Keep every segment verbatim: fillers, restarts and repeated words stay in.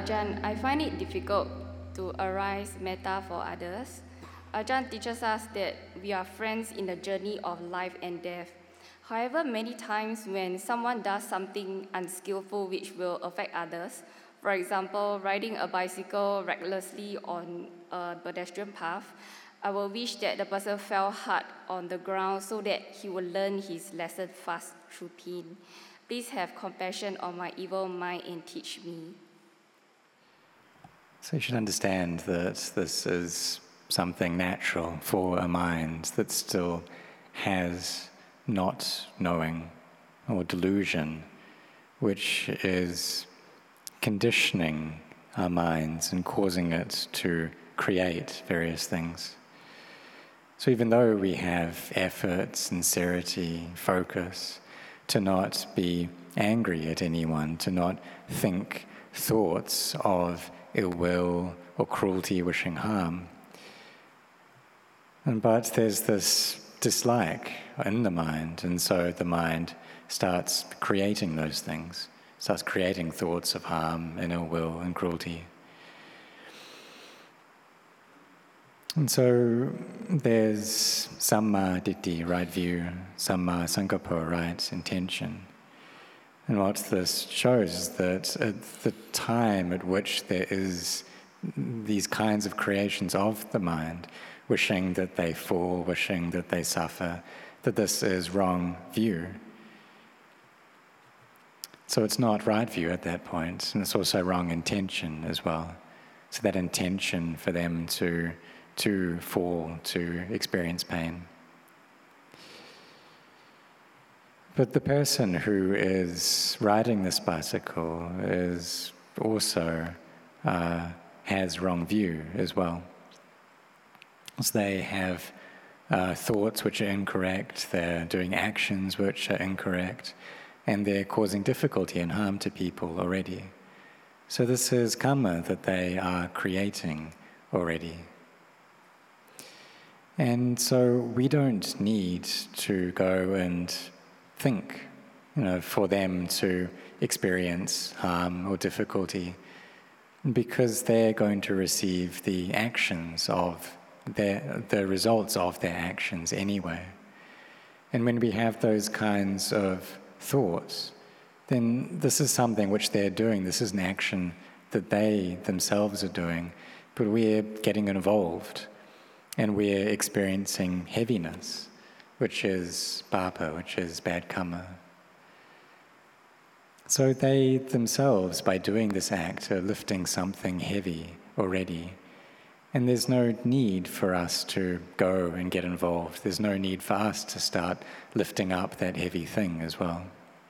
Ajahn, I find it difficult to arise metta for others. Ajahn teaches us that we are friends in the journey of life and death. However, many times when someone does something unskillful which will affect others, for example, riding a bicycle recklessly on a pedestrian path, I will wish that the person fell hard on the ground so that he will learn his lesson fast through pain. Please have compassion on my evil mind and teach me. So you should understand that this is something natural for a mind that still has not knowing or delusion, which is conditioning our minds and causing it to create various things. So even though we have effort, sincerity, focus, to not be angry at anyone, to not think thoughts of ill will or cruelty wishing harm, and but there's this dislike in the mind, and so the mind starts creating those things, starts creating thoughts of harm and ill will and cruelty. And so there's samma ditthi, right view, samma sankappa, right intention. And what this shows is that at the time at which there is these kinds of creations of the mind, wishing that they fall, wishing that they suffer, that this is wrong view. So it's not right view at that point, and it's also wrong intention as well. So that intention for them to, to fall, to experience pain. But the person who is riding this bicycle is also uh, has wrong view as well. So they have uh, thoughts which are incorrect, they're doing actions which are incorrect, and they're causing difficulty and harm to people already. So this is karma that they are creating already. And so we don't need to go and think, you know, for them to experience harm or difficulty, because they're going to receive the actions of their, the results of their actions anyway. And when we have those kinds of thoughts, then this is something which they're doing. This is an action that they themselves are doing, but we're getting involved and we're experiencing heaviness, which is papa, which is bad karma. So they themselves, by doing this act, are lifting something heavy already. And there's no need for us to go and get involved. There's no need for us to start lifting up that heavy thing as well.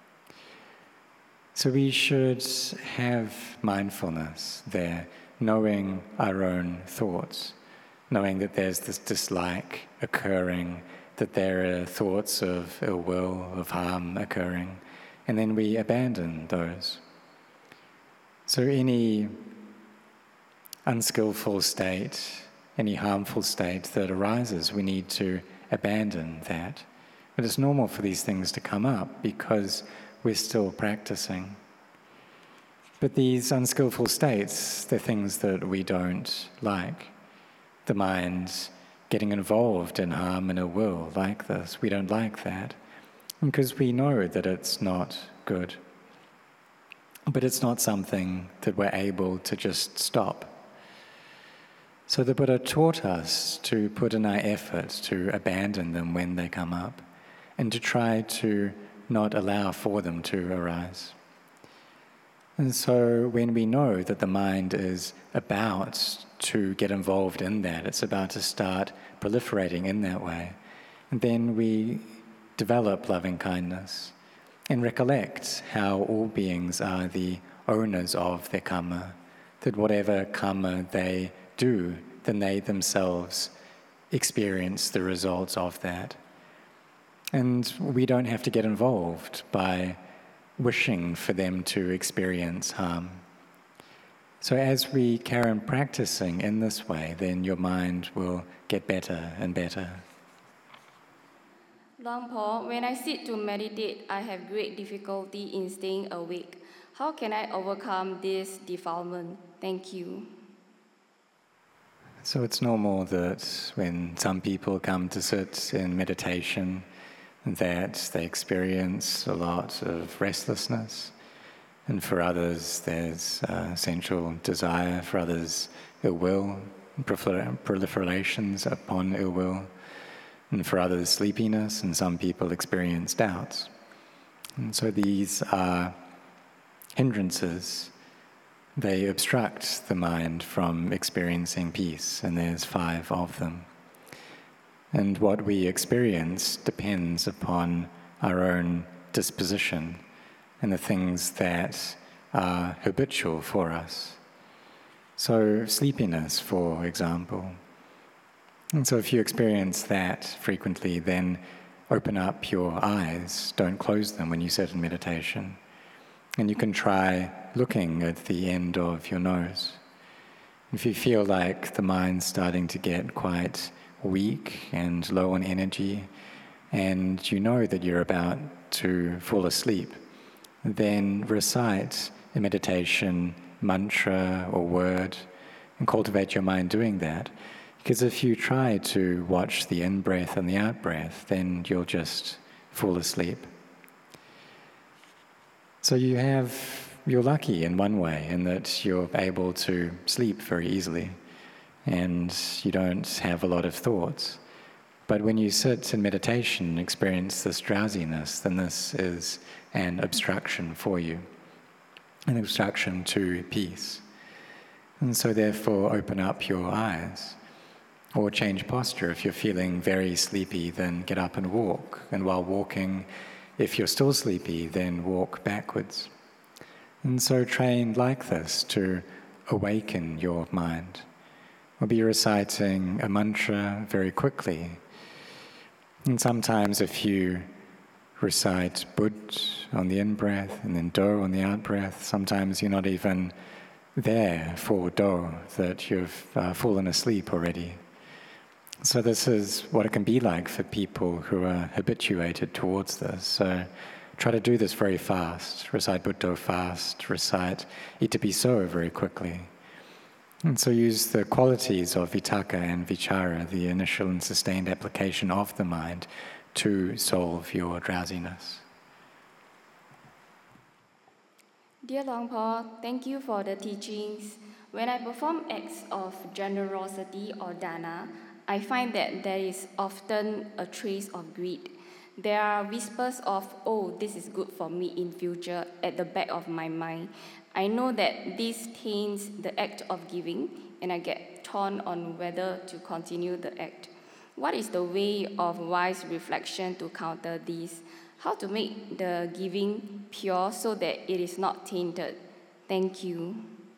So we should have mindfulness there, knowing our own thoughts, knowing that there's this dislike occurring, that there are thoughts of ill will, of harm occurring, and then we abandon those. So any unskillful state, any harmful state that arises, we need to abandon that. But it's normal for these things to come up because we're still practicing. But these unskillful states, they're things that we don't like. The mind getting involved in harm and ill will like this, we don't like that because we know that it's not good. But it's not something that we're able to just stop. So the Buddha taught us to put in our effort to abandon them when they come up and to try to not allow for them to arise. And so when we know that the mind is about to get involved in that, it's about to start proliferating in that way, and then we develop loving kindness and recollect how all beings are the owners of their karma, that whatever karma they do, then they themselves experience the results of that. And we don't have to get involved by wishing for them to experience harm. So as we carry on practicing in this way, then your mind will get better and better. Luang Por, when I sit to meditate, I have great difficulty in staying awake. How can I overcome this defilement? Thank you. So it's normal that when some people come to sit in meditation, that they experience a lot of restlessness. And for others, there's uh, sensual desire. For others, ill will, prolifer- proliferations upon ill will. And for others, sleepiness. And some people experience doubts. And so these are hindrances. They obstruct the mind from experiencing peace, and there's five of them. And what we experience depends upon our own disposition and the things that are habitual for us. So sleepiness, for example. And so if you experience that frequently, then open up your eyes, don't close them when you sit in meditation. And you can try looking at the end of your nose. If you feel like the mind's starting to get quite weak and low on energy, and you know that you're about to fall asleep, then recite a meditation mantra or word and cultivate your mind doing that. Because if you try to watch the in-breath and the out-breath, then you'll just fall asleep. So you have, you're lucky in one way in that you're able to sleep very easily and you don't have a lot of thoughts. But when you sit in meditation and experience this drowsiness, then this is an obstruction for you, an obstruction to peace. And so therefore open up your eyes or change posture. If you're feeling very sleepy, then get up and walk. And while walking, if you're still sleepy, then walk backwards. And so train like this to awaken your mind. We'll be reciting a mantra very quickly. And sometimes if you recite Bud on the in-breath and then Do on the out-breath, sometimes you're not even there for Do, that you've uh, fallen asleep already. So this is what it can be like for people who are habituated towards this. So try to do this very fast. Recite Buddha fast, recite Itapiso very quickly. And so use the qualities of vitakka and vichara, the initial and sustained application of the mind, to solve your drowsiness. Dear Longpo, thank you for the teachings. When I perform acts of generosity or dana, I find that there is often a trace of greed. There are whispers of, oh, this is good for me in future at the back of my mind. I know that this taints the act of giving, and I get torn on whether to continue the act. What is the way of wise reflection to counter this? How to make the giving pure so that it is not tainted? Thank you.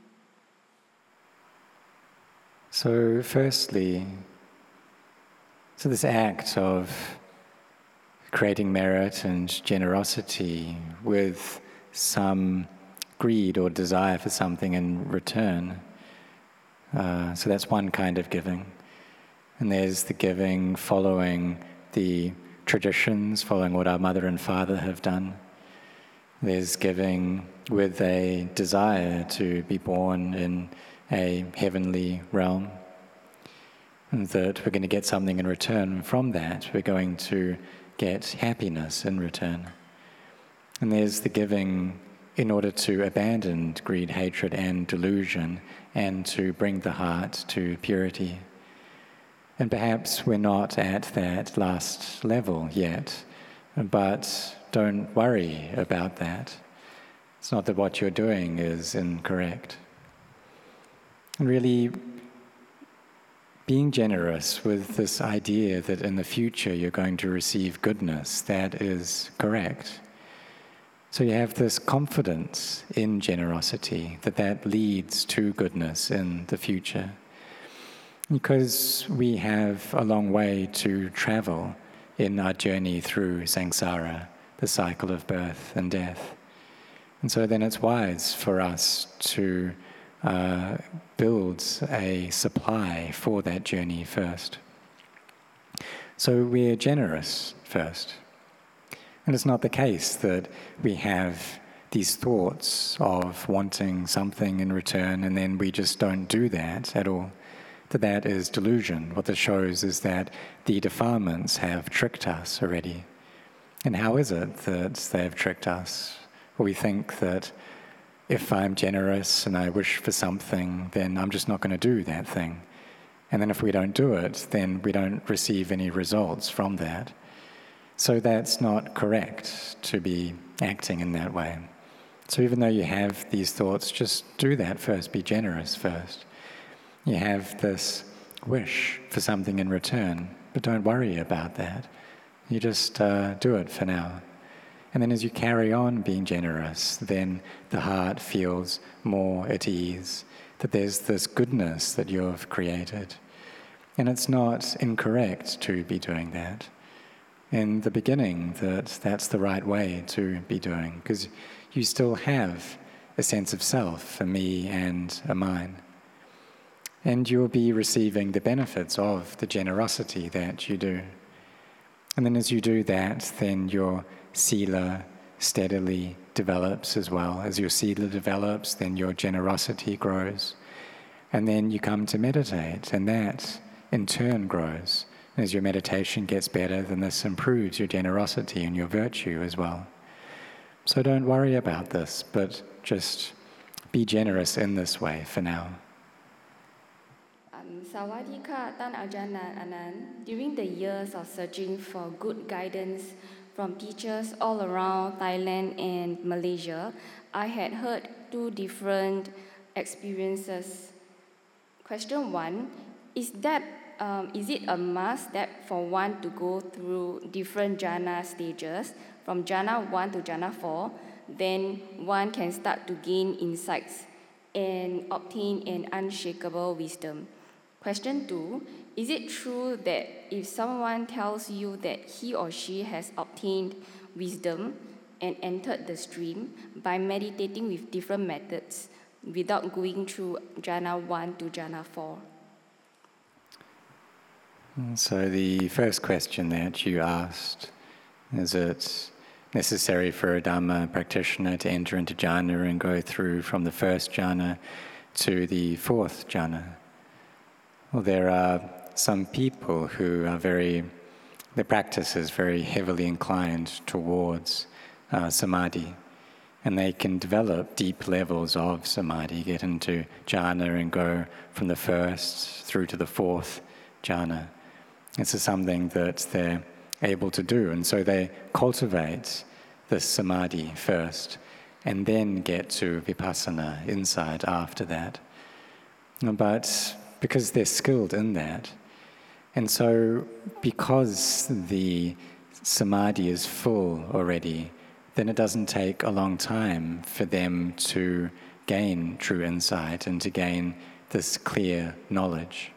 So firstly, so this act of creating merit and generosity with some greed or desire for something in return, uh, so that's one kind of giving. And there's the giving following the traditions, following what our mother and father have done. There's giving with a desire to be born in a heavenly realm, and that we're going to get something in return from that. We're going to get happiness in return. And there's the giving in order to abandon greed, hatred, and delusion, and to bring the heart to purity. And perhaps we're not at that last level yet, but don't worry about that. It's not that what you're doing is incorrect. And really, being generous with this idea that in the future you're going to receive goodness, that is correct. So you have this confidence in generosity, that that leads to goodness in the future. Because we have a long way to travel in our journey through samsara, the cycle of birth and death. And so then it's wise for us to uh, build a supply for that journey first. So we're generous first. And it's not the case that we have these thoughts of wanting something in return and then we just don't do that at all, that that is delusion. What this shows is that the defilements have tricked us already. And how is it that they have tricked us? Well, we think that if I'm generous and I wish for something, then I'm just not going to do that thing. And then if we don't do it, then we don't receive any results from that. So that's not correct to be acting in that way. So even though you have these thoughts, just do that first, be generous first. You have this wish for something in return, but don't worry about that. You just uh, do it for now. And then as you carry on being generous, then the heart feels more at ease, that there's this goodness that you've created. And it's not incorrect to be doing that. In the beginning, that that's the right way to be doing, because you still have a sense of self, a me and a mine. And you'll be receiving the benefits of the generosity that you do. And then as you do that, then your sila steadily develops as well. As your sila develops, then your generosity grows. And then you come to meditate, and that in turn grows. And as your meditation gets better, then this improves your generosity and your virtue as well. So don't worry about this, but just be generous in this way for now. Um, Sawadika Tan Ajahn Anand. During the years of searching for good guidance from teachers all around Thailand and Malaysia, I had heard two different experiences. Question one, is that um, is it a must that for one to go through different jhana stages, from jhana one to jhana four, then one can start to gain insights and obtain an unshakable wisdom? Question two, is it true that if someone tells you that he or she has obtained wisdom and entered the stream by meditating with different methods without going through jhana one to jhana four? So the first question that you asked, is it necessary for a Dhamma practitioner to enter into jhana and go through from the first jhana to the fourth jhana? Well, there are some people who are very, their practice is very heavily inclined towards uh, samadhi, and they can develop deep levels of samadhi, get into jhana and go from the first through to the fourth jhana. This is something that they're able to do, and so they cultivate this samadhi first and then get to vipassana, insight, after that. But because they're skilled in that, and so because the samadhi is full already, then it doesn't take a long time for them to gain true insight and to gain this clear knowledge.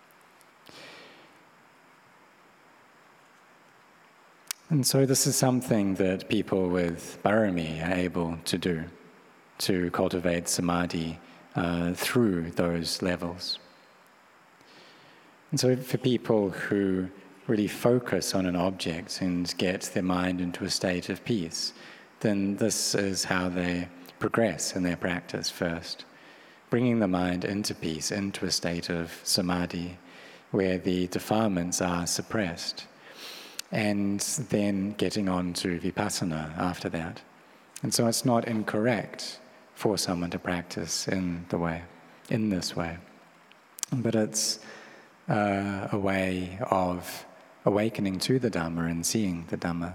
And so this is something that people with parami are able to do, to cultivate samadhi uh, through those levels. And so for people who really focus on an object and get their mind into a state of peace, then this is how they progress in their practice first, bringing the mind into peace, into a state of samadhi, where the defilements are suppressed, and then getting on to vipassana after that. And so it's not incorrect for someone to practice in the way, in this way, but it's uh, a way of awakening to the Dhamma and seeing the Dhamma.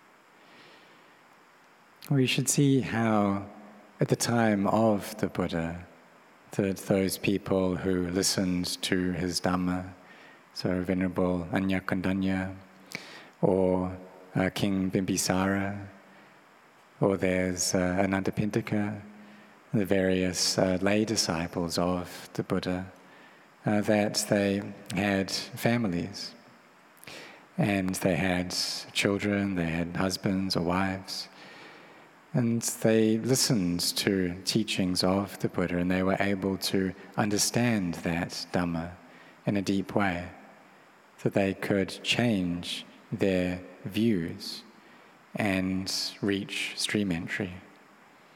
We should see how, at the time of the Buddha, that those people who listened to his Dhamma, so Venerable Anyakandanya, or uh, King Bimbisara, or there's uh, Anandapindika, the various uh, lay disciples of the Buddha, uh, that they had families, and they had children, they had husbands or wives, and they listened to teachings of the Buddha, and they were able to understand that Dhamma in a deep way, that they could change their views and reach stream entry.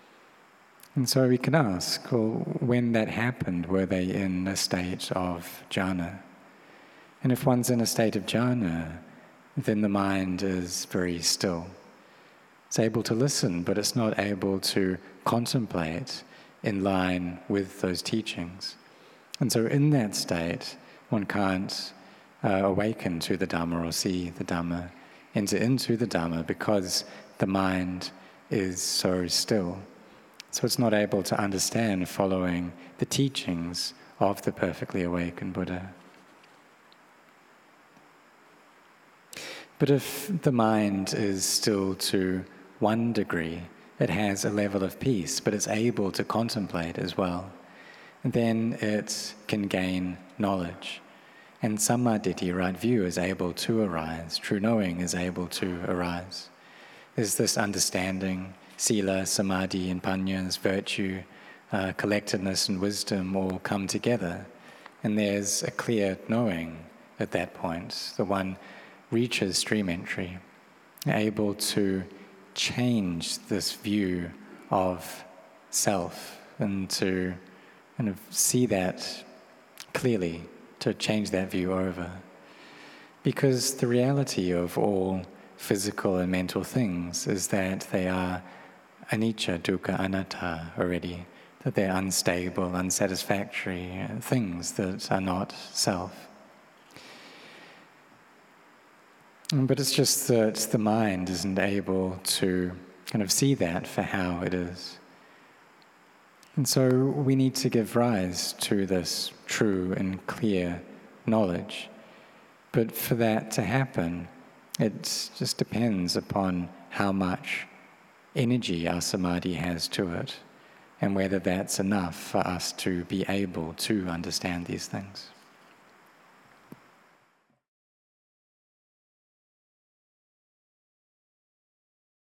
And so we can ask, well, when that happened, were they in a state of jhana? And if one's in a state of jhana, then the mind is very still. It's able to listen, but it's not able to contemplate in line with those teachings. And so in that state, one can't uh, awaken to the Dhamma or see the Dhamma, enter into the Dhamma, because the mind is so still. So it's not able to understand following the teachings of the perfectly awakened Buddha. But if the mind is still to one degree, it has a level of peace, but it's able to contemplate as well, then it can gain knowledge. And sammaditthi, right view, is able to arise. True knowing is able to arise. There's this understanding, sila, samadhi, and panya's virtue, uh, collectedness and wisdom all come together. And there's a clear knowing at that point. The one reaches stream entry, able to change this view of self and to kind of see that clearly, to change that view over. Because the reality of all physical and mental things is that they are anicca, dukkha, anatta already, that they're unstable, unsatisfactory things that are not self. But it's just that the mind isn't able to kind of see that for how it is. And so we need to give rise to this true and clear knowledge. But for that to happen, it just depends upon how much energy our samadhi has to it, and whether that's enough for us to be able to understand these things.